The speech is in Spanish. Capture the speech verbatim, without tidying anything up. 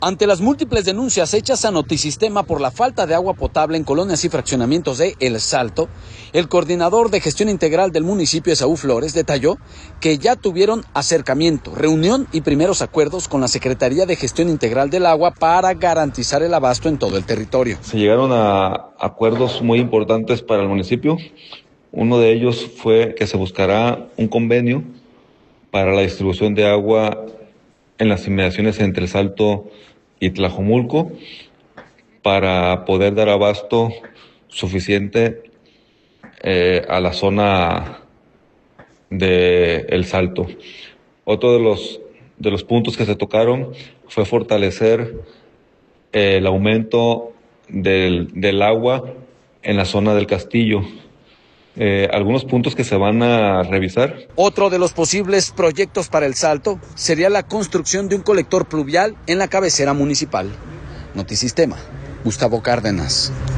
Ante las múltiples denuncias hechas a Notisistema por la falta de agua potable en colonias y fraccionamientos de El Salto, el coordinador de gestión integral del municipio, Esaú Flores, detalló que ya tuvieron acercamiento, reunión y primeros acuerdos con la Secretaría de Gestión Integral del Agua para garantizar el abasto en todo el territorio. Se llegaron a acuerdos muy importantes para el municipio. Uno de ellos fue que se buscará un convenio para la distribución de agua en las inmediaciones entre El Salto y Tlajomulco para poder dar abasto suficiente eh, a la zona de El Salto. Otro de los, de los puntos que se tocaron fue fortalecer eh, el aumento del, del agua en la zona del Castillo. Eh, algunos puntos que se van a revisar. Otro de los posibles proyectos para El Salto sería la construcción de un colector pluvial en la cabecera municipal. Notisistema, Gustavo Cárdenas.